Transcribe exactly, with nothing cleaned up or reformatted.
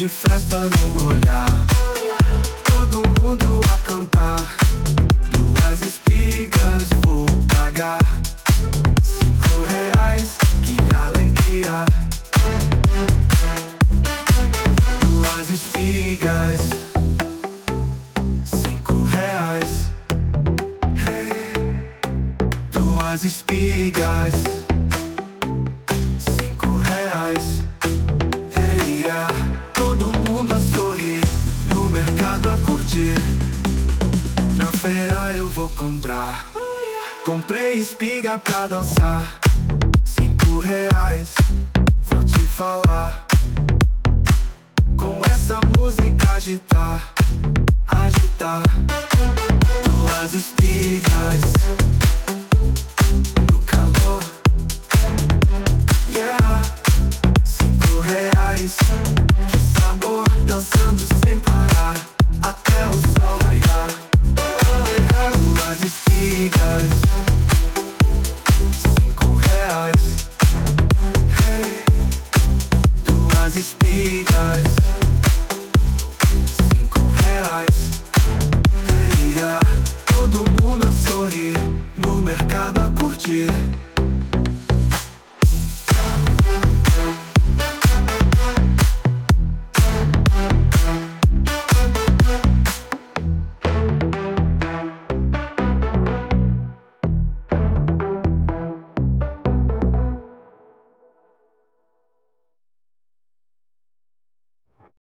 de festa no olhar, todo mundo a cantar. Duas espigas vou pagar, cinco reais, que alegria. Duas espigas, cinco reais. Hey. Duas espigas, cinco reais. Hey, yeah. Todo mundo a sorrir, no mercado a curtir. Na feira eu vou comprar, comprei espiga pra dançar. Cinco reais, vou te falar. Com essa música agitar, agitar. Duas espigas,